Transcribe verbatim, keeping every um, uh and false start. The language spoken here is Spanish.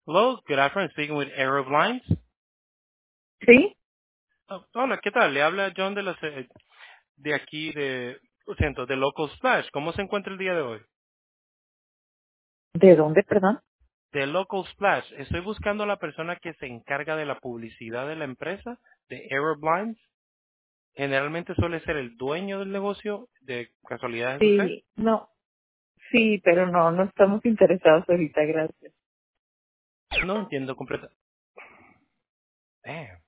Hello, good afternoon. Speaking with Arrow Blinds. Sí, Oh, hola, ¿qué tal? Le habla John de, la, ce- de aquí, de, lo siento, de Local Splash. ¿Cómo se encuentra el día de hoy? ¿de dónde, perdón? De Local Splash. Estoy buscando a la persona que se encarga de la publicidad de la empresa, de Arrow Blinds. Generalmente suele ser el dueño del negocio. ¿De casualidad es usted? Sí, no, sí, pero no, no estamos interesados ahorita, gracias. No entiendo completamente.